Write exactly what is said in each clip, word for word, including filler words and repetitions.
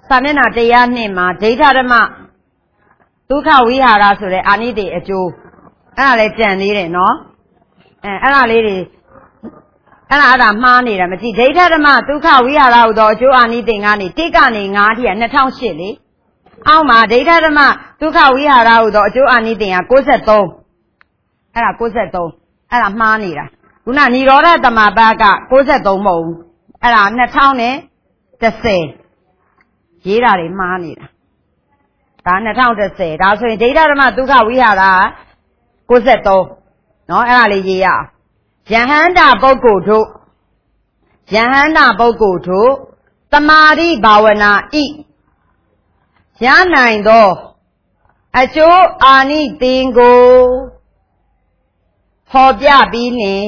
စာမျက်နှာတရားနှစ်မှာဒိဋ္ဌဓမ္မဒုက္ခဝိဟာရဆိုတဲ့အာနိတိအကျိုးအဲ့ဒါလည်းကြံသေးတယ်နော်အဲအဲ့ဒါလေးတွေအဲ့ဒါအဲ့ဒါမှားနေတာမကြည့်ဒိဋ္ဌဓမ္မဒုက္ခဝိဟာရဟူသောအကျိုးအာနိတိကနေတိကနေငါးထိကနှစ်ထောင်ရှစ်လေအောက်မှာဒိဋ္ဌဓမ္မဒုက္ခဝိဟာရဟူသောအကျိုးအာနိတိကကိုးဆက်သုံးအဲ့ဒါကိုးဆက်သုံးအဲ့ဒါမှားနေတာခုနនិရောဓသမပတ်ကကိုးဆက်သုံးမဟုတ်ဘူးအဲ့ဒါနှစ်ထောင်နဲ့တစ်ဆယ်ရေးတာတွေမှားနေတာဒါနှစ်ထောင်တစ်ဆယ်ဒါဆိုရင်ဒိဋ္ဌဓမ္မဒုက္ခဝိဟာရကိုးဆက်သုံးနော်အဲ့ဒါလေးရေးရအောင်ယဟန္တာပုဂ္ဂိုလ်တို့ယဟန္တာပုဂ္ဂိုလ်တို့တမာရိဘာဝနာဤရနိုင်သောအကျိုးအာနိသင်ကိုဟောပြပြီးလင်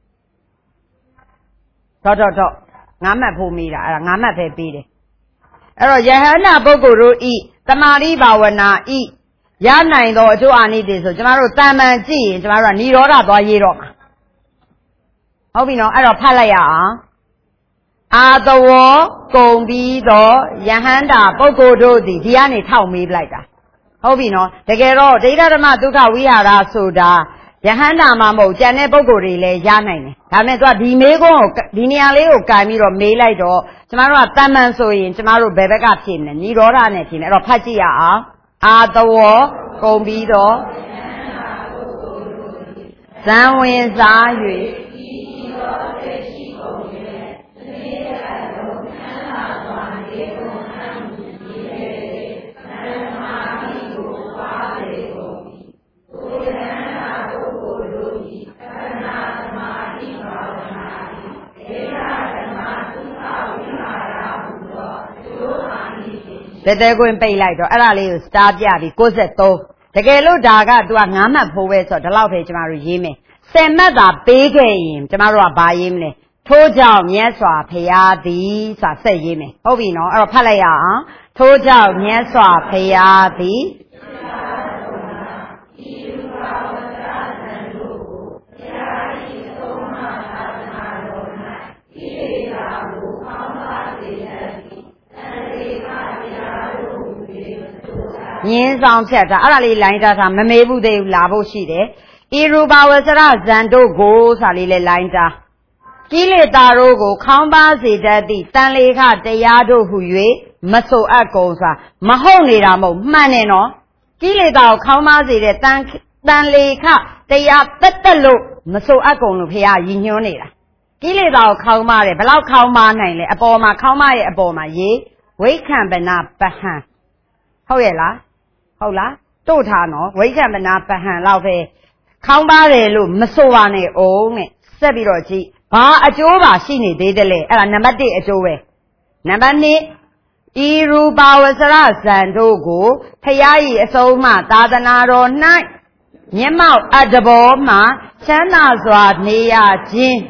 တော့တော့တော့ငါးမှတ်ဖို့မိတာအဲ့ဒါငါးမှတ်ပဲပြီးတယ်အဲ့တော့ယဟန္တာပုဂ္ဂိုလ်တို့ဤတမာရိဘာဝနာဤရနိုင်သောအကျိုးအာနိသင်ဆိုကျမတို့တာမန်ကြည့်ရင်ကျမတို့ကនិရောဓသွားရေးတော့မှာဟုတ်ပြီနော်အဲ့တော့ဖတ်လိုက်ရအောင်အာသဝကုံပြီးတော့ယဟန္တာပုဂ္ဂိုလ်တို့သည်ဒီကနေထောက်မေးလိုက်တာဟုတ်ပြီနော်တကယ်တော့ဒိဋ္ဌဓမ္မဒုက္ခဝိဟာရဆိုတာယဟန္တာမှာမဟုတ်ကျန်တဲ့ပုဂ္ဂိုလ်တွေလည်းရနိုင်တယ်ဒါပေမဲ့သူကဒီမေးခွန်းကိုဒီနေရာလေးကိုကင်ပြီးတော့မေးလိုက်တော့ကျမတို့ကတမန်ဆိုရင်ကျမတို့ဘယ်ဘက်ကဖြေမလဲនិရောဓနဲ့ဖြေမယ်အဲ့တော့ဖတ်ကြည့်ရအောင်အာသဝကုံပြီးတော့ဇံဝင်စား၍တဲတဲကွင်းပိတ်လိုက်တော့အဲ့ဒါလေးကိုစတားပြပြီးကိုးဆက်သုံးတကယ်လို့ဒါက तू ကငါးမှတ်ဖိုးပဲဆိုတော့ဒီလောက်ပဲကျမတို့ရေးမယ်ဆယ်မှတ်သာပေးခဲ့ရင်ကျမတို့ကဘာရေးမလဲထိုးကြောင့်မြတ်စွာဘုရားသည်ဆိုတာဆက်ရေးမယ်ဟုတ်ပြီနော်အဲ့တော့ဖတ်လိုက်ရအောင်ထိုးကြောင့်မြတ်စွာဘုရားသည်ညင်းဆောင်ဖြတ်တာအဲ့ဒါလေးလိုင်းတာမမေးဘူးသေးဘူးလာဖို့ရှိတယ်ဣရူပဝဆရဇန်တို့ကိုဆိုတာလေးလဲလိုင်းတာကိလေသာတို့ကိုခေါင်းပါစေတတ်သည့်တန်လေခတရားတို့ဟု၍မဆိုအပ်ကုန်ဆိုတာမဟုတ်နေတာမဟုတ်မှန်တယ်နော်ကိလေသာကိုခေါင်းပါစေတဲ့တန်တန်လေခတရားတက်တက်လို့မဆိုအပ်ကုန်လို့ဖះရည်ညွှန်းနေတာကိလေသာကိုခေါင်းပါတယ်ဘလောက်ခေါင်းပါနိုင်လဲအပေါ်မှာခေါင်းပါရဲ့အပေါ်မှာရေးဝိခံပနာပဟံဟုတ်ရဲ့လားဟုတ်လားတို့ထားနော်ဝိကမ္မနာပဟံလောက်ပဲခေါင်းပါတယ်လို့မဆိုပါနဲ့အောင်တဲ့ဆက်ပြီးတော့ကြည့်ဘာအကျိုးပါရှိနေသေးတယ်လဲအဲ့ဒါနံပါတ်တစ်အကျိုးပဲနံပါတ်နှစ်ဤရူပဝဆရဇံတို့ကိုဖယားဤအဆုံးမှသာသနာတော်၌မျက်မှောက်အတ္တဘောမှချမ်းသာစွာနေရခြင်း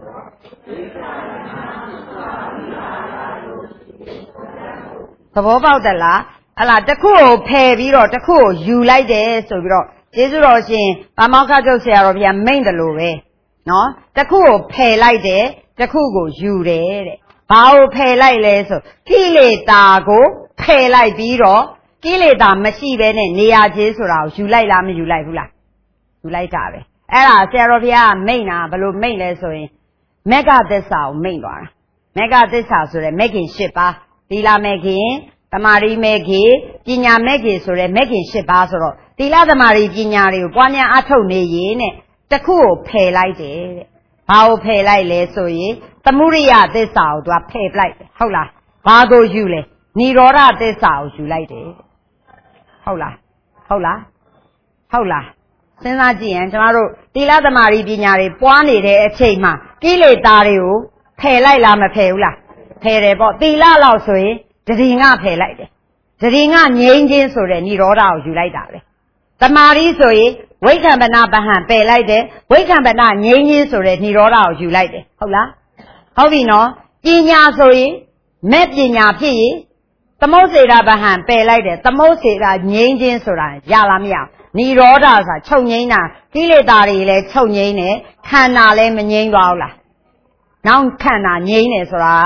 သဘောပေါက်တယ်လားအဲ့လားတစ်ခုကိုဖယ်ပြီးတော့တစ်ခုကိုယူလိုက်တယ်ဆိုပြီးတော့ကျေးဇူးတော်ရှင်ပါမောက္ခချုပ်ဆရာတော်ဘုရားမိန့်တယ်လို့ပဲနော်တစ်ခုကိုဖယ်လိုက်တယ်တစ်ခုကိုယူတယ်တဲ့ဘာကိုဖယ်လိုက်လဲဆိုကိလေသာကိုဖယ်လိုက်ပြီးတော့ကိလေသာမရှိဘဲနဲ့နေရခြင်းဆိုတာကိုယူလိုက်လားမယူလိုက်ဘူးလားယူလိုက်တာပဲအဲ့ဒါဆရာတော်ဘုရားမိန့်တာဘယ်လိုမိန့်လဲဆိုရင်မေဃသစ္စာကိုမိန့်သွားတာမေဃသစ္စာဆိုတဲ့မေခင်၈ပါးသီလမေခင်သမာဓိမေခင်ပညာမေခင်ဆိုတဲ့မေခင်၈ပါးဆိုတော့သီလသမာဓိပညာတွေကိုပွားများအထုတ်နေရင်တဲ့တစ်ခုကိုဖယ်လိုက်တယ်တဲ့ဘာကိုဖယ်လိုက်လဲဆိုရင်သမုဒိယသစ္စာကိုသူကဖယ်လိုက်တယ်ဟုတ်လားဘာကိုယူလဲនិရောဓသစ္စာကိုယူလိုက်တယ်ဟုတ်လားဟုတ်လားဟုတ်လားစဉ်းစားကြည့်ရင်ကျမတို့သီလသမာဓိပညာတွေပွားနေတဲ့အချိန်မှာကိလေသာတွေကိုဖယ်လိုက်လားမဖယ်ဘူးလားဖယ်တယ်ပေါ့သီလလောက်ဆိုရင်တတိငါဖယ်လိုက်တယ်တတိငါငြိမ်းခြင်းဆိုတဲ့និရောဓကိုယူလိုက်တာပဲသမာဓိဆိုရင်ဝိက္ခမနာပဟံပယ်လိုက်တယ်ဝိက္ခမနာငြိမ်းခြင်းဆိုတဲ့និရောဓကိုယူလိုက်တယ်ဟုတ်လားဟုတ်ပြီနော်ပညာဆိုရင်မဲ့ပညာဖြစ်ရင်သမုတ်စေတာပဟံပယ်လိုက်တယ်သမုတ်စေတာငြိမ်းခြင်းဆိုတာရလားမရនិရောဓဆိုတာချုပ်ငြိမ်းတာကိလေသာတွေလည်းချုပ်ငြိမ်းတယ်ခန္ဓာလည်းမငြိမ်းသွားဘူးလားနောက်ခန္ဓာငြိမ်းတယ်ဆိုတာ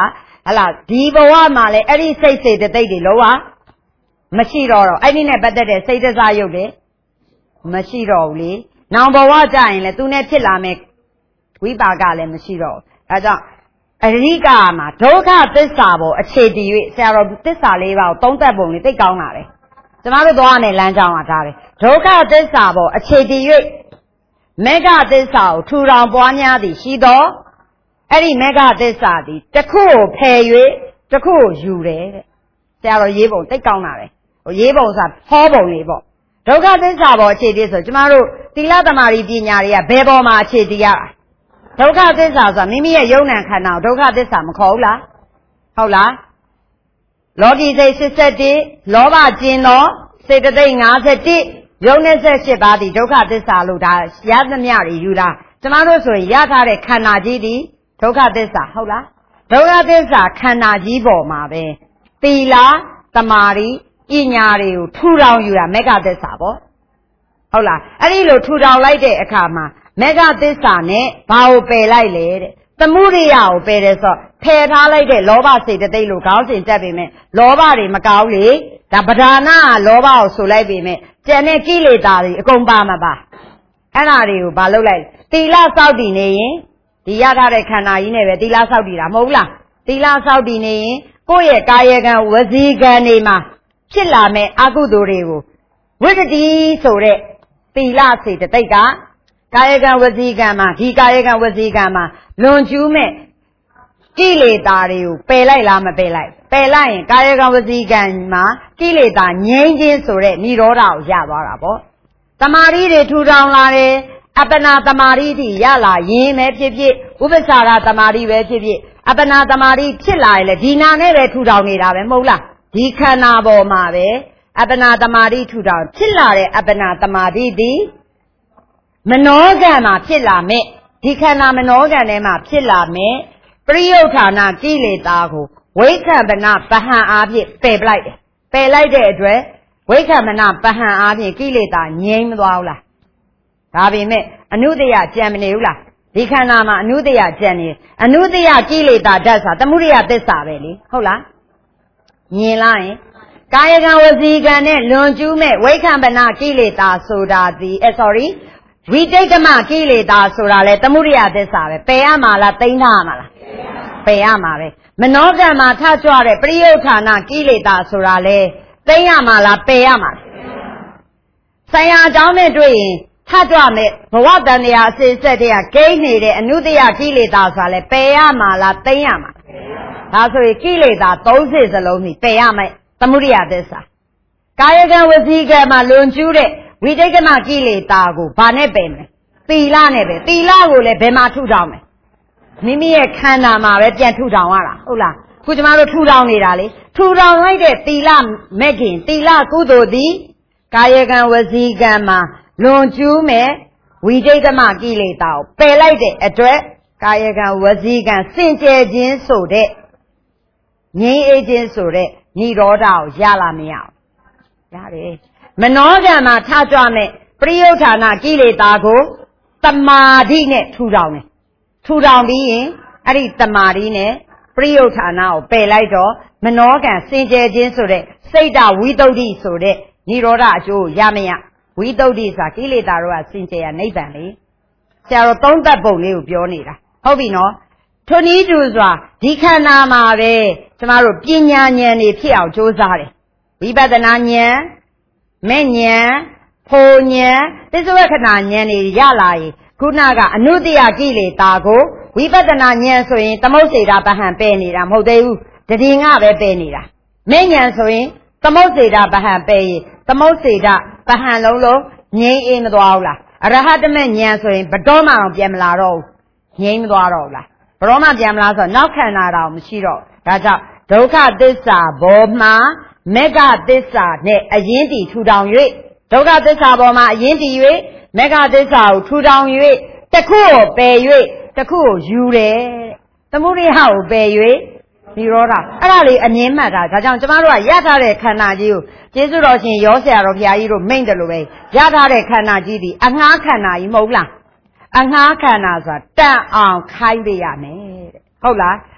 ဟလာဒီဘဝမှာလေအဲ့ဒီစိတ်စေတသိက်တွေလောကမရှိတော့တော့အဲ့ဒီနဲ့ပတ်သက်တဲ့စိတ်တစားရုပ်တွေမရှိတော့ဘူးလေနောင်ဘဝကြရင်လေသူနဲ့ဖြစ်လာမဲ့ဝိပါကလည်းမရှိတော့ဘူးဒါကြောင့်အရိကမှာဒုက္ခသစ္စာပေါ်အခြေတည်၍ဆရာတော်သစ္စာလေးပါးကိုသုံးသပ်ပုံလေးသိကောင်းလာတယ်ကျမတို့သွားမယ်လမ်းကြောင်းကဒါပဲဒုက္ခသစ္စာပေါ်အခြေတည်၍မေဃသစ္စာကိုထူထောင်ပွားများသည်ရှိသောအဲ့ဒီမေဃသစ္စာသည်တစ်ခုကိုဖယ်၍တစ်ခုကိုယူတယ်တဲ့ဆရာတော်ရေးပုံသိကောင်းလာတယ်ဟိုရေးပုံဆိုတာဟောပုံလေးပေါ့ဒုက္ခသစ္စာပေါ်အခြေတည်ဆိုကျမတို့သီလသမารီပညာတွေကဘယ်ပေါ်မှာအခြေတည်ရတာဒုက္ခသစ္စာဆိုတာမိမိရဲ့ယုံနံခန္ဓာကိုဒုက္ခသစ္စာမခေါ်ဘူးလားဟုတ်လားလောကီစိတ်၈၁လောဘကျင်သောစေတသိက်၅၁ယုံနဲ့၁၈ပါးဒီဒုက္ခသစ္စာလို့ဒါရသမျှတွေယူတာကျမတို့ဆိုရင်ရထားတဲ့ခန္ဓာကြီးဒီဒုက္ခသစ္စာဟုတ်လားဒုက္ခသစ္စာခန္ဓာကြီးပေါ်မှာပဲသီလသမာဓိပညာတွေကိုထူထောင်ယူတာမေဃသစ္စာပေါ့ဟုတ်လားအဲ့ဒီလိုထူထောင်လိုက်တဲ့အခါမှာမေဃသစ္စာနဲ့ဘာကိုပယ်လိုက်လဲတဲ့သမုဒိယကိုပယ်တယ်ဆိုဖယ်ထားလိုက်တဲ့လောဘစိတ်တသိက်လို့ခေါင်းစဉ်တက်ပေမဲ့လောဘတွေမကောင်းလေဒါပဓာနာလောဘကိုဆိုလိုက်ပေမဲ့ကျန်တဲ့ကိလေသာတွေအကုန်ပါမှာပါအဲ့ဒါတွေကိုဘာလုပ်လိုက်သီလစောင့်တည်နေရင်ဒီရထားတဲ့ခန္ဓာကြီးနဲ့ပဲသီလစောင့်တည်တာမဟုတ်လားသီလစောင့်တည်နေရင်ကိုယ့်ရဲ့ကာယကံဝစီကံတွေမှာဖြစ်လာမဲ့အကုသိုလ်တွေကိုဝိတ္တိဆိုတဲ့သီလစိတ်တသိက်ကကာယကံဝစီကံမှာဒီကာယကံဝစီကံမှာလွန်ကျူးမဲ့ကိလေသာတွေကိုပယ်လိုက်လားမပယ်လိုက်ပယ်လိုက်ရင်ကာယကံဝစီကံမှာကိလေသာငြိမ်းခြင်းဆိုတဲ့និရောဓကိုရသွားတာပေါ့တမာရီတွေထူထောင်လာတယ်အပ္ပနာတမာရီတိရလာရင်ပဲဖြစ်ဖြစ်ဥပ္ပစာရတမာရီပဲဖြစ်ဖြစ်အပ္ပနာတမာရီဖြစ်လာရင်လေဒီနာနဲ့ပဲထူထောင်နေတာပဲမဟုတ်လားဒီခန္ဓာပေါ်မှာပဲအပ္ပနာတမာရီထူထောင်ဖြစ်လာတဲ့အပ္ပနာတမာရီဒီမနောကံမှာဖြစ်လာမဲ့ဒီခန္ဓာမနောကံထဲမှာဖြစ်လာမဲ့ပရိယုဌာဏကိလေသာကိုဝိက္ခပနပဟံအားဖြင့်ပယ်ပလိုက်တယ်ပယ်လိုက်တဲ့အတွက်ဝိက္ခပနပဟံအားဖြင့်ကိလေသာငြိမ်းမသွားဘူးလားဒါပေမဲ့အနုတ္တယကြံမနေဘူးလားဒီခန္ဓာမှာအနုတ္တယကြံနေအနုတ္တယကိလေသာဓာတ်ဆိုတာသမုဒိယသစ္စာပဲလေဟုတ်လားမြင်လိုက်ရင်ကာယကံဝစီကံနဲ့လွန်ကျူးမဲ့ဝိက္ခပနကိလေသာဆိုတာဒီအဲ sorryဝိတိတ်ကမကိလေသာဆိုတာလေသမုဒိယသစ္စာပဲပယ်ရမှာလားသိမ်းထားရမှာလားပယ်ရမှာပဲမနောကံမှာထကြွတဲ့ပရိယုဌာဏကိလေသာဆိုတာလေသိမ်းရမှာလားပယ်ရမှာလားဆရာအကြောင်းနဲ့တွေ့ရင်ထကြွမဲ့ဘဝတန်တရားအစစ်ဆက်တည်းကဂိမ်းနေတဲ့အနုတ္တယကိလေသာဆိုတာလေပယ်ရမှာလားသိမ်းရမှာဒါဆိုရင်ကိလေသာသုံးစိတ်စလုံးကြီးပယ်ရမယ်သမုဒိယသစ္စာကာယကံဝစီကံမှာလွန်ကျူးတဲ့ဝိတိတ်ကမကိလေသာကိုဘာနဲ့ပယ်မလဲသီလနဲ့ပဲသီလကိုလည်းဘယ်မှာထူထောင်မလဲမိမိရဲ့ခန္ဓာမှာပဲပြန်ထူထောင်ရတာဟုတ်လားခုကျမတို့ထူထောင်နေတာလေထူထောင်လိုက်တဲ့သီလမဲ့ခင်သီလကုသိုလ်သည်ကာယကံဝစီကံမှာလွန်ကျူးမဲ့ဝိတိတ်ကမကိလေသာကိုပယ်လိုက်တဲ့အတွက်ကာယကံဝစီကံစင်ကြယ်ခြင်းဆိုတဲ့ငြိမ်းအေးခြင်းဆိုတဲ့និရောဓကိုရလာမရအောင်ရတယ်မနောကံမှာထကြွမဲ့ပရိယုဌာဏကိလေသာကိုတမာဓိနဲ့ထူထောင်တယ်ထူထောင်ပြီးရင်အဲ့ဒီတမာဓိနဲ့ပရိယုဌာဏကိုပယ်လိုက်တော့မနောကံစင်ကြယ်ခြင်းဆိုတဲ့စိတ်တဝိတုဒ္ဓိဆိုတဲ့និရောဓအကျိုးရမရဝိတုဒ္ဓိဆိုတာကိလေသာတို့ကစင်ကြယ်ရနိဗ္ဗာန်လေဆရာတော်သုံးသပ်ပုံလေးကိုပြောနေတာဟုတ်ပြီနော်ထိုနည်းတူစွာဒီခန္ဓာမှာပဲကျမတို့ပညာဉာဏ်တွေဖြစ်အောင်ကြိုးစားတယ်ဝိပဿနာဉာဏ်မဲ့ဉာဏ်ဖိုဉာဏ်သစ္စာဝက္ခဏာဉာဏ်တွေရလာရင်ခုနကအနုတ္တယကိလေသာကိုဝိပဿနာဉာဏ်ဆိုရင်သမုတ်စေတာပဟံပယ်နေတာမဟုတ်သေးဘူးတတိငါပဲပယ်နေတာမဲ့ဉာဏ်ဆိုရင်သမုတ်စေတာပဟံပယ်ရင်သမုတ်စေတာပဟံလုံးလုံးငြိမ်းအေးမသွားဘူးလားအရဟတမေဉာဏ်ဆိုရင်ဘတော်မှအောင်ပြန်မလာတော့ဘူးငြိမ်းမသွားတော့ဘူးလားဘတော်မှပြန်မလာဆိုတော့နောက်ခန္ဓာတော်မရှိတော့ဒါကြောင့်ဒုက္ခသစ္စာဘောမှာမေဃသစ္စာနဲ့အရင်တည်ထူထောင်၍ဒုက္ခသစ္စာပေါ်မှာအရင်တည်၍မေဃသစ္စာကိုထူထောင်၍တစ်ခုကိုပယ်၍တစ်ခုကိုယူတယ်သမုဒိယကိုပယ်၍និရောဓအဲ့ဒါလေးအမြင်မှတ်တာဒါကြောင့်ကျမတို့ကရထားတဲ့ခန္ဓာကြီးကိုကျေးဇူးတော်ရှင်ရောဆရာတော်ဘုရားကြီးတို့မိန့်တယ်လို့ပဲရထားတဲ့ခန္ဓာကြီးဒီအငှားခန္ဓာကြီးမဟုတ်လားအငှားခန္ဓာဆိုတာတန်အောင်ခိုင်းပေးရမယ်တဲ့ဟုတ်လား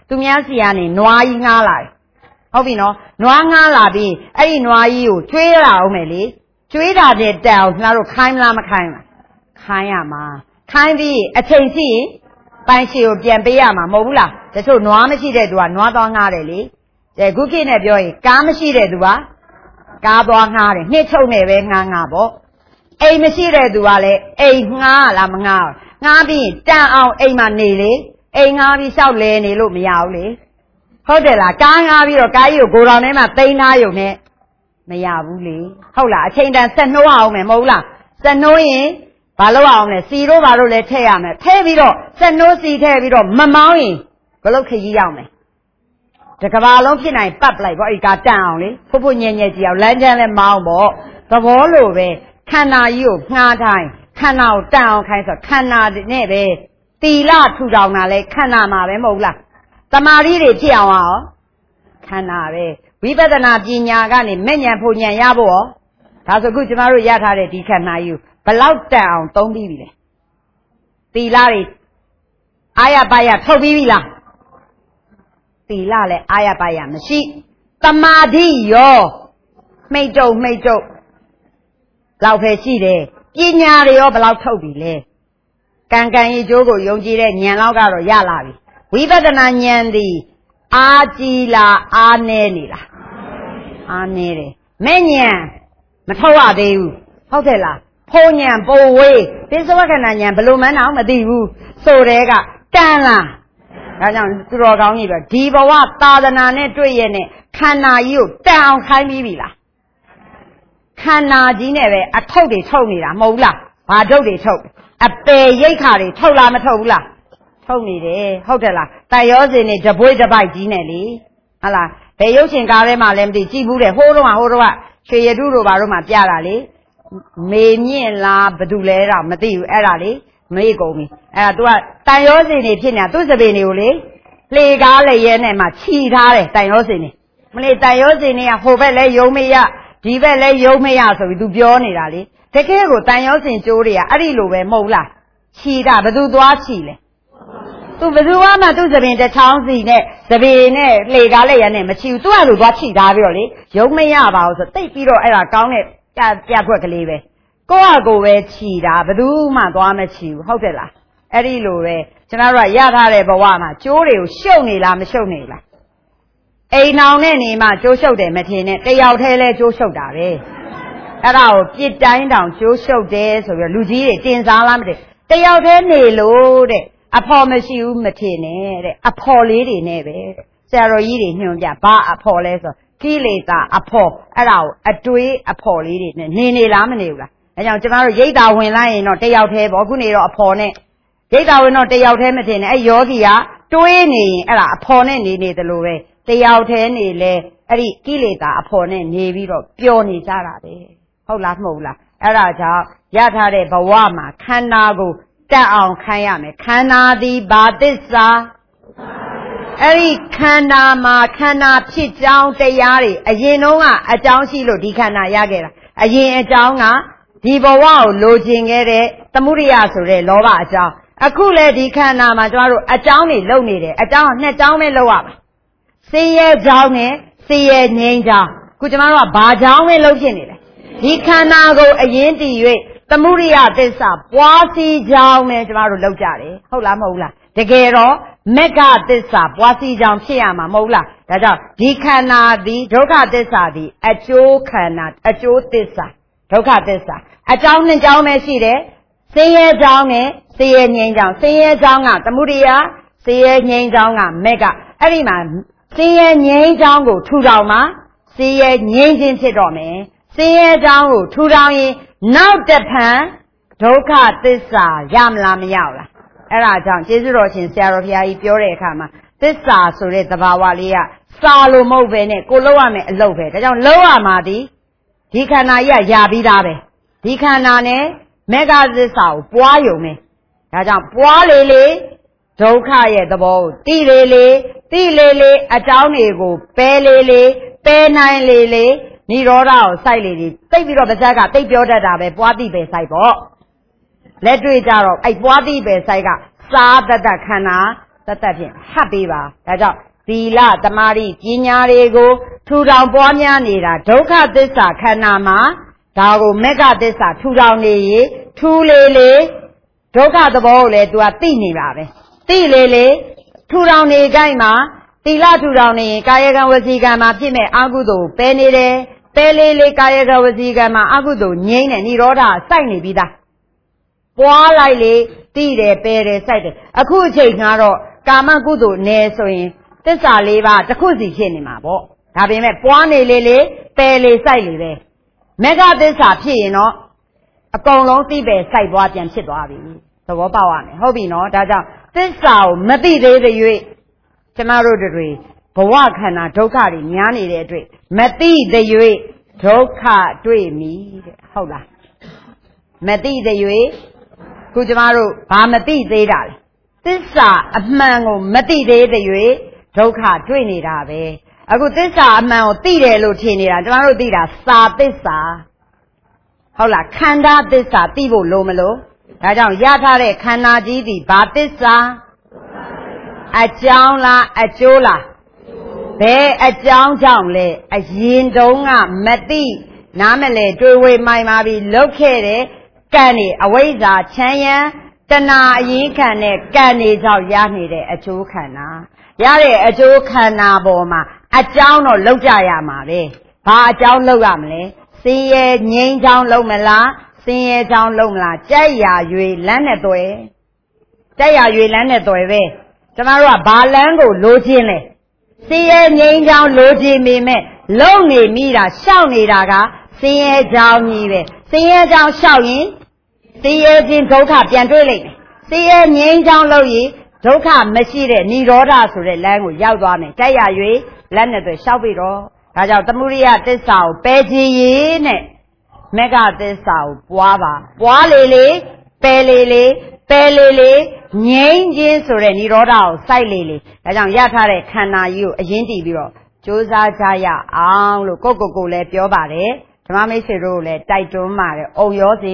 သူများစီကနေနွားကြီးငှားလာတယ်ဟုတ်ပြီနော်နွားငှားလာပြီးအဲ့ဒီနွားကြီးကိုကျွေးရအောင်မယ်လေကျွေးတာတဲ့တန်အောင်ငါတို့ခိုင်းမလားမခိုင်းလားခိုင်းရမှာခိုင်းပြီးအချိန်ရှိရင်ပိုင်ရှည်ကိုပြန်ပေးရမှာမဟုတ်ဘူးလားတချို့နွားမရှိတဲ့သူကနွားသွားငှားတယ်လေအဲခုခေတ်နဲ့ပြောရင်ကားမရှိတဲ့သူကကားသွားငှားတယ်နှစ်ချုပ်နဲ့ပဲငှားငှားပေါ့အိမ်မရှိတဲ့သူကလည်းအိမ်ငှားလားမငှားငှားပြီးတန်အောင်အိမ်မှာနေလေအိမ်ငှားပြီးလျှောက်လဲနေလို့မရဘူးလေဟုတ်တယ်လားကားငှားပြီးတော့ကားကြီးကိုဂိုဒေါင်ထဲမှာသိမ်းထားရုံနဲ့မရဘူးလေဟုတ်လားအချိန်တန်ဆက်နှိုးအောင်မယ်မဟုတ်လားဆက်နှိုးရင်ဘာလို့အောင်လဲစီတို့ဘာလို့လဲထည့်ရမယ်ထည့်ပြီးတော့ဆက်နှိုးစီထည့်ပြီးတော့မမောင်းရင်ဘလို့ခကြီးရောက်မယ်တကဘာလုံးဖြစ်နိုင်ပတ်ပလိုက်ပေါ့အဲ့ကားတန်အောင်လေဖို့ဖို့ညံ့ညံ့ကြည့်အောင်လမ်းကျန်းလဲမောင်းပေါ့သဘောလိုပဲခန္ဓာကြီးကိုငှားထိုင်ခန္ဓာကိုတန်အောင်ခိုင်းဆိုခန္ဓာနဲ့ပဲတီလထူထောင်တာလဲခန္ဓာမှာပဲမဟုတ်လားတမာရီတွေဖြစ်အောင်ရောခန္ဓာပဲဝိပဿနာပညာကနေမဲ့ဉဏ်ဖို့ဉဏ်ရဖို့ရောဒါဆိုခုကျမတို့ရထားတဲ့ဒီခန္ဓာကြီးကိုဘလောက်တန်အောင်သုံးပြီးပြီလဲတီလတွေအာရပါရထုတ်ပြီးပြီလားတီလလည်းအာရပါရမရှိတမာတိရောမိတ်တုံမိတ်တုံလောက်ပဲရှိတယ်ပညာတွေရောဘလောက်ထုတ်ပြီလဲကံကံရဲ့ကျိုးကိုယုံကြည်တဲ့ဉာဏ်လောက်ကတော့ရလာပြီဝိပဿနာဉာဏ်သည်အာကြည်လားအာနေနေလားအာနေတယ်မဲ့ဉာဏ်မထုတ်ရသေးဘူးဟုတ်တယ်လားဖုံဉဏ်ပိုဝေးပိစဝကနာဉဏ်ဘယ်လိုမှန်းတော့မသိဘူးဆိုတဲ့ကတန်လားဒါကြောင့်သူတော်ကောင်းကြီးပြောဒီဘဝသာသနာနဲ့တွေ့ရတဲ့ခန္ဓာကြီးကိုတန်အောင်ခိုင်းပြီးပြီလားခန္ဓာကြီးနဲ့ပဲအထုပ်တွေထုတ်နေတာမဟုတ်ဘူးလားဘာထုပ်တွေထုတ်အပေရိတ်ခါတွေထုတ်လားမထုတ်ဘူးလားထုတ်နေတယ်ဟုတ်တယ်လားတိုင်ရောစင်နေတပွေးတပိုက်ကြီးနဲ့လေဟုတ်လားဘယ်ရုပ်ရှင်ကားထဲမှာလည်းမသိကြည့်ဘူးတဲ့ဟိုးတော့ဟိုးတော့ရွှေရတုတို့ဘာတို့မှပြတာလေမေမြင့်လားဘသူလဲတော့မသိဘူးအဲ့ဒါလေမေးကုန်ပြီအဲ့ဒါ तू ကတိုင်ရောစင်နေဖြစ်နေတာသူ့စပင်တွေကိုလေလှေကားလည်းရဲနဲ့မှခြီထားတယ်တိုင်ရောစင်နေမလေးတိုင်ရောစင်နေကဟိုဘက်လဲယုံမရဒီဘက်လဲယုံမရဆိုပြီး तू ပြောနေတာလေတကယ်ကိုတိုင်ရောစင်ကျိုးတွေကအဲ့ဒီလိုပဲမဟုတ်လားခြီတာဘသူသွားခြီလဲသူဘသူမှသူ့စပင်တစ်ချောင်းစီနဲ့စပင်နဲ့လှေကားလည်းရဲနဲ့မခြီဘူးသူကလိုသွားခြီထားပြီးတော့လေယုံမရပါဘူးဆိုတိတ်ပြီးတော့အဲ့ဒါကောင်းတဲ့ပြပြခွက်ကလေးပဲကိုယ့်အကိုပဲခြီတာဘယ်သူမှသွားမခြီဘူးဟုတ်တယ်လားအဲ့ဒီလိုပဲကျွန်တော်တို့ကရထားတဲ့ဘဝမှာကျိုးတွေကိုရှုပ်နေလားမရှုပ်နေလားအိမ်အောင်နဲ့နေမှကျိုးရှုပ်တယ်မထင်နဲ့တယောက်တည်းလဲကျိုးရှုပ်တာပဲအဲ့ဒါကိုပြစ်တိုင်းတောင်ကျိုးရှုပ်တယ်ဆိုပြီးလူကြီးတွေတင်စားလားမသိတယောက်တည်းနေလို့တဲ့အဖော်မရှိဘူးမထင်နဲ့တဲ့အဖော်လေးတွေနဲ့ပဲဆရာတော်ကြီးတွေညွှန်ပြဘာအဖော်လဲဆိုကိလေသာအဖော်အဲ့ဒါကိုအတွေးအဖော်လေးတွေနဲ့နေနေလားမနေဘူးလားအဲကြောင့်ကျမတို့ရိတ်တာဝင်လိုက်ရင်တော့တယောက်တည်းပေါ့ခုနေတော့အဖော်နဲ့ရိတ်တာဝင်တော့တယောက်တည်းမထင်နဲ့အဲယောဂီကတွေးနေရင်အဲ့ဒါအဖော်နဲ့နေနေတယ်လို့ပဲတယောက်တည်းနေလဲအဲ့ဒီကိလေသာအဖော်နဲ့နေပြီးတော့ပျော်နေကြတာပဲဟုတ်လားမဟုတ်လားအဲ့ဒါကြောင့်ရထားတဲ့ဘဝမှာခန္ဓာကိုတက်အောင်ခိုင်းရမယ်ခန္ဓာသည်ဘာသစ္စာအဲ့ဒီခန္ဓာမှာခန္ဓာဖြစ်ကြောင်းတရားတွေအရင်တုန်းကအကြောင်းရှိလို့ဒီခန္ဓာရခဲ့တာအရင်အကြောင်းကဒီဘဝကိုလိုချင်ခဲ့တဲ့သမုဒိယဆိုတဲ့လောဘအကြောင်းအခုလေဒီခန္ဓာမှာကျမတို့အကြောင်းတွေလုံနေတယ်အကြောင်းကနှစ်ကြောင်းပဲလုံရမှာဆင်းရဲကြောင်းနဲ့ဆင်းရဲငြိမ်းကြောင်းခုကျမတို့ကဘာကြောင်းပဲလုံဖြစ်နေလဲဒီခန္ဓာကိုအရင်တည်၍သမုဒိယသစ္စာပွားစီကြောင်းပဲကျမတို့လုံကြတယ်ဟုတ်လားမဟုတ်လားတကယ်တော့မက္ခသစ္စာပွားစီကြောင်းဖြစ်ရမှာမဟုတ်လားဒါကြောင့်ဒီခန္ဓာသည်ဒုက္ခသစ္စာသည်အကျိုးခန္ဓာအကျိုးသစ္စာဒုက္ခသစ္စာအကြောင်းနှစ်ကြောင်းပဲရှိတယ်ဆင်းရဲကြောင်းနဲ့ဆင်းရဲငြိမ်းကြောင်းဆင်းရဲကြောင်းကသမုဒိယဆင်းရဲငြိမ်းကြောင်းကမက္ခအဲ့ဒီမှာဆင်းရဲငြိမ်းကြောင်းကိုထူထောင်မှာဆင်းရဲငြိမ်းခြင်းဖြစ်တော့မယ်ဆင်းရဲကြောင်းကိုထူထောင်ရင်နောက်တစ်ဖန်ဒုက္ခသစ္စာရမလားမရဘူးလားအဲ့ဒါကြောင့်ကျေးဇူးတော်ရှင်ဆရာတော်ဘုရားကြီးပြောတဲ့အခါမှာသစ္စာဆိုတဲ့သဘာဝလေးကစာလို့မဟုတ်ပဲနဲ့ကိုလောက်ရမယ်အလုပ်ပဲဒါကြောင့်လောက်ရမှာဒီဒီခန္ဓာကြီးကရပြီးသားပဲဒီခန္ဓာနဲ့မေဃသစ္စာကိုပွားယုံမယ်ဒါကြောင့်ပွားလေလေဒုက္ခရဲ့သဘောကိုသိလေလေသိလေလေအကြောင်းတွေကိုပယ်လေလေပယ်နိုင်လေလေနိရောဓကိုစိုက်လေလေတိတ်ပြီးတော့ပါဇက်ကတိတ်ပြောတတ်တာပဲပွားသိပဲစိုက်ပေါ့လက်တွေ့ကြတော့အဲ့ပွားသိပဲစိုက်ကစာတတခန္ဓာသသက်သက်ဖြင့်ဟပ်ပေးပါဒါကြောင့်သီလသမာဓိပညာတွေကိုထူထောင်ပွားများနေတာဒုက္ခသစ္စာခန္ဓာမှာဒါကိုမေဃသစ္စာထူထောင်နေရထူလေလေဒုက္ခသဘောကိုလည်း तू ကသိနေပါပဲသိလေလေထူထောင်နေကြိုက်မှာသီလထူထောင်နေရင်ကာယကံဝစီကံမှာဖြစ်မဲ့အကုသိုလ်ပယ်နေတယ်ပယ်လေလေကာယကံဝစီကံမှာအကုသိုလ်ငြိမ့်တဲ့និရောဓစိုက်နေပြီးသားပွားလိုက်လေသိတယ်ပယ်တယ်စိုက်တယ်အခုအချိန်ကတော့ကာမကုသိုလ်နယ်ဆိုရင်သစ္စာလေးပါးတစ်ခုစီဖြစ်နေမှာပေါ့ဒါပေမဲ့ပွားနေလေလေပယ်လေစိုက်လေပဲမေဃသစ္စာဖြစ်ရင်တော့အကုန်လုံးသိပယ်စိုက်ပွားပြန်ဖြစ်သွားပြီသဘောပေါက်ရမယ်ဟုတ်ပြီနော်ဒါကြောင့်သစ္စာကိုမသိသေးတဲ့၍ကျမတို့တွေဘဝခန္ဓာဒုက္ခတွေများနေတဲ့အတွက်မသိတဲ့၍ဒုက္ခတွေ့မိတဲ့ဟုတ်လားမသိတဲ့၍ခုကျမတို့ဘာမသိသေးတာလဲသစ္စာအမှန်ကိုမသိသေးတဲ့၍ဒုက္ခတွေ့နေတာပဲအခုသစ္စာအမှန်ကိုသိတယ်လို့ထင်နေတာကျမတို့သိတာစာသစ္စာဟုတ်လားခန္ဓာသစ္စာသိဖို့လိုမလို့ဒါကြောင့်ရထားတဲ့ခန္ဓာကြီးသည်ဘာသစ္စာအကြောင်းလားအကျိုးလားဘယ်အကြောင်းကြောင့်လဲအရင်တုန်းကမသိနားမလဲတွေးဝေမှိုင်ပါပြီလုတ်ခဲ့တဲ့ကံနေအဝိဇ္ဇာချမ်းရံတဏှာအရင်ခံတဲ့ကံနေကြောင့်ရနေတဲ့အကျိုးခန္ဓာရတဲ့အကျိုးခန္ဓာပေါ်မှာအကြောင်းတော့လောက်ကြရမှာပဲဘာအကြောင်းလောက်ရမလဲစင်ရဲငြိမ်းချောင်းလုံးမလားစင်ရဲချောင်းလုံးမလားကြိုက်ရာ၍လမ်းနဲ့တွယ်ကြိုက်ရာ၍လမ်းနဲ့တွယ်ပဲကျမတို့ကဘာလမ်းကိုလိုချင်လဲစင်ရဲငြိမ်းချောင်းလိုချင်ပေမဲ့လုံနေမိတာရှောက်နေတာကစင်ရဲချောင်းကြီးပဲစင်ရဲချောင်းရှောက်ရင်စင်ရဲခြင်းဒုက္ခပြန်တွေ့လိမ့်မယ်စင်ရဲငြိမ်းချောင်းလို့ရင်ဒုက္ခမရှိတဲ့និရောဓဆိုတဲ့လမ်းကိုရောက်သွားမယ်ကြိုက်ရ၍လက်နဲ့တွေရှောက်ပြီးတော့ဒါကြောင့်သမုဒိယသစ္စာကိုပယ်ချင်ရေးနဲ့မေဃသစ္စာကိုပွားပါပွားလေလေပယ်လေလေပယ်လေလေငြိမ်းခြင်းဆိုတဲ့និရောဓကိုစိုက်လေလေဒါကြောင့်ရထားတဲ့ခန္ဓာကြီးကိုအရင်တည်ပြီးတော့ကြိုးစားကြရအောင်လို့ကိုကိုကိုလည်းပြောပါတယ်ဓမ္မမိတ်ဆွေတို့လည်းတိုက်တွန်းပါတယ်အုံရောစီ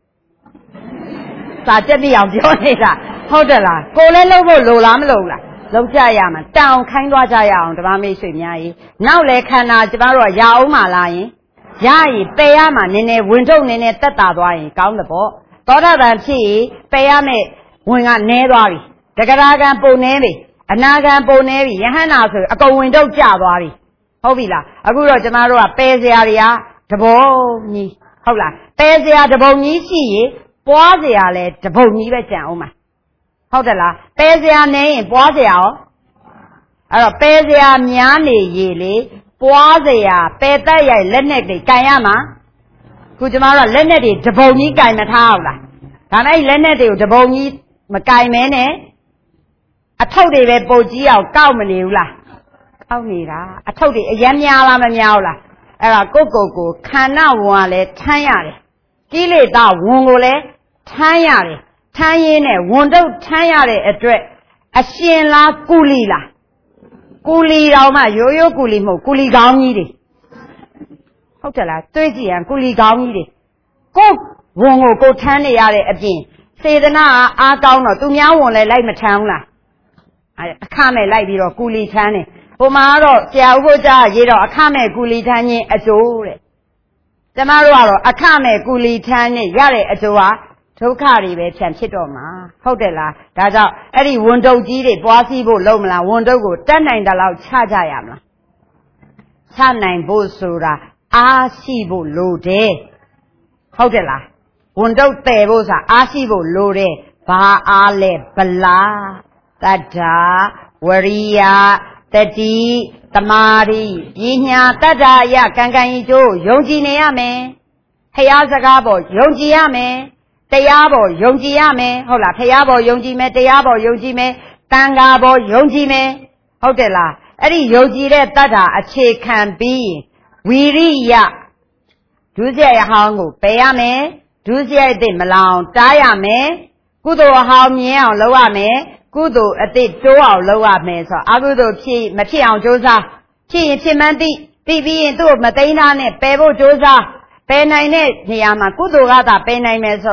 စာကြက်ပြအောင်ပြောနေတာဟုတ်တယ်လားကိုလည်းလုပ်ဖို့လိုလားမလိုလားလုပ်ကြရမှာတောင်ခိုင်းသွားကြရအောင်ဓမ္မမိတ်ဆွေများကြီးနောက်လေခန္ဓာကျမတို့ကရအောင်မလားယင်ရရင်ပယ်ရမှာနည်းနည်းဝင်ထုတ်နည်းနည်းတက်တာသွားရင်ကောင်းတယ်ပေါ့သောတာပန်ဖြစ်ရင်ပယ်ရမယ်ဝင်ကနည်းသွားပြီတဂရကံပုံနေပြီအနာကံပုံနေပြီယဟန္တာဆိုအကုန်ဝင်ထုတ်ကျသွားပြီဟုတ်ပြီလားအခုတော့ကျမတို့ကပယ်စရာတွေကတပုံကြီးဟုတ်လားပယ်စရာတပုံကြီးရှိရင်ပွားစရာလဲတပုံကြီးပဲကြံအောင်မှာဟုတ်တယ်လားပယ်စရာနေရင်ပွားစရာရောအဲ့တော့ပယ်စရာများနေရေလေပွားစရာပယ်တတ်ရိုက်လက်နဲ့တွေကန်ရမှာခုကျမတို့ကလက်နဲ့တွေတပုံကြီးကန်မထားအောင်လားဒါနဲ့လက်နဲ့တွေကိုတပုံကြီးမကန်မဲနဲ့အထုပ်တွေပဲပုတ်ကြီးအောင်ကောက်မနေဘူးလားကောက်နေတာအထုပ်တွေအရင်များလားမများဘူးလားအဲ့ဒါကိုကိုကိုခန္ဓာဝန်ကလည်းထမ်းရတယ်ကိလေသာဝန်ကိုလည်းထမ်းရတယ်ထမ်းရင်းနဲ့ဝန်တုပ်ထမ်းရတဲ့အတွက်အရှင်လားကုလီလားကုလီတော်မှရိုးရိုးကုလီမဟုတ်ကုလီကောင်းကြီးတွေဟုတ်တယ်လားတွေးကြည့်ရင်ကုလီကောင်းကြီးတွေကိုဝန်ကိုကိုထမ်းနေရတဲ့အပြင်စေတနာအားကောင်းတော့သူများဝန်လည်းလိုက်မထမ်းဘူးလားအခမဲ့လိုက်ပြီးတော့ကုလီထမ်းတယ်ဟိုမှာတော့ဆရာဥပုဒ်ကြားရေးတော့အခမဲ့ကုလီထမ်းခြင်းအကျိုးတဲ့ကျမတို့ကတော့အခမဲ့ကုလီထမ်းခြင်းရတဲ့အကျိုးဟာဒုက္ခတွေပဲဖြန့်ဖြစ်တော့မှာဟုတ်တယ်လားဒါကြောင့်အဲ့ဒီဝန်တုပ်ကြီးတွေပွားစီးဖို့လုံးမလားဝန်တုပ်ကိုတတ်နိုင်တဲ့လောက်ချကြရမလားချနိုင်ဖို့ဆိုတာအားရှိဖို့လိုတယ်ဟုတ်တယ်လားဝန်တုပ်တည်ဖို့ဆိုတာအားရှိဖို့လိုတယ်ဘာအားလဲဗလားတတ္ထာဝရိယတတိတမာရီပညာတတ္ထာယကံကံဤကျိုးယုံကြည်နေရမယ်ဖျားစကားပေါ်ယုံကြည်ရမယ်တရားပေါ်ယုံကြည်ရမယ်ဟုတ်လားဖျားပေါ်ယုံကြည်မယ်တရားပေါ်ယုံကြည်မယ်တန်ခါပေါ်ယုံကြည်မယ်ဟုတ်တယ်လားအဲ့ဒီယုံကြည်တဲ့တတ္ထာအခြေခံပြီးဝီရိယဒုစရိုက်အဟောင်းကိုပယ်ရမယ်ဒုစရိုက်အသစ်မလောင်တားရမယ်ကုသိုလ်အဟောင်းမြင်အောင်လုပ်ရမယ်ကုသိုလ်အသစ်တိုးအောင်လုပ်ရမယ်ဆိုတော့အကုသိုလ်ဖြစ်မဖြစ်အောင်ကြိုးစားဖြစ်ရင်ဖြစ်မှန်းသိသိပြီးရင်သူ့ကိုမသိမ်းသားနဲ့ပယ်ဖို့ကြိုးစားပယ်နိုင်တဲ့နေရာမှာကုသိုလ်ကသာပယ်နိုင်မယ်ဆိုတော့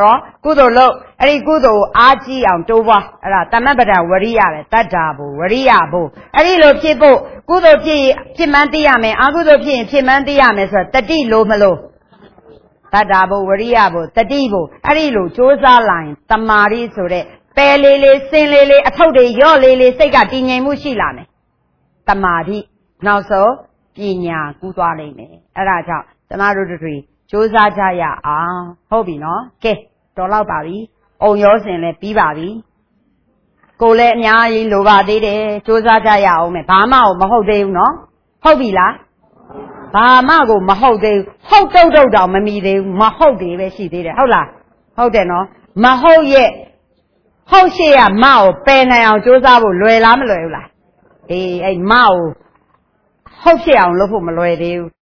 ကုသိုလ်လုပ်အဲ့ဒီကုသိုလ်အားကြီးအောင်တိုးပွားအဲ့ဒါတမ္မပဒဝရိယပဲတတ္တာဘုဝရိယဘုအဲ့ဒီလိုဖြစ်ဖို့ကုသိုလ်ဖြစ်ဖြစ်မှန်းသိရမယ်အကုသိုလ်ဖြစ်ရင်ဖြစ်မှန်းသိရမယ်ဆိုတော့တတိလို့မလို့တတ္တာဘုဝရိယဘုတတိဘုအဲ့ဒီလိုစ조사လာရင်တမာရီဆိုတဲ့ပယ်လေးလေးစင်လေးလေးအထုပ်တွေရော့လေးလေးစိတ်ကတည်ငြိမ်မှုရှိလာမယ်တမာတိနောက်ဆုံးပညာကူးသွားနိုင်မယ်အဲ့ဒါကြောင့်ကျမတို့တို့စ조사ကြရအောင်ဟုတ်ပြီနော်ကဲတော်တော့ပါပြီအုံရောစင်လည်းပြီးပါပြီကိုလည်းအများကြီးလိုပါသေးတယ်စ조사ကြရအောင်မယ်ဘာမှမဟုတ်သေးဘူးနော်ဟုတ်ပြီလားဘာမှကိုမဟုတ်သေးဘူးဟုတ်တုတ်တုတ်တောင်မမီသေးဘူးမဟုတ်သေးပဲရှိသေးတယ်ဟုတ်လားဟုတ်တယ်နော်မဟုတ်ရဲ့ဟုတ်ရှိရမကိုပယ်နိုင်အောင်စ조사ဖို့လွယ်လားမလွယ်ဘူးလားအေးအဲ့မကိုဟုတ်ရှိအောင်လုပ်ဖို့မလွယ်သေးဘူး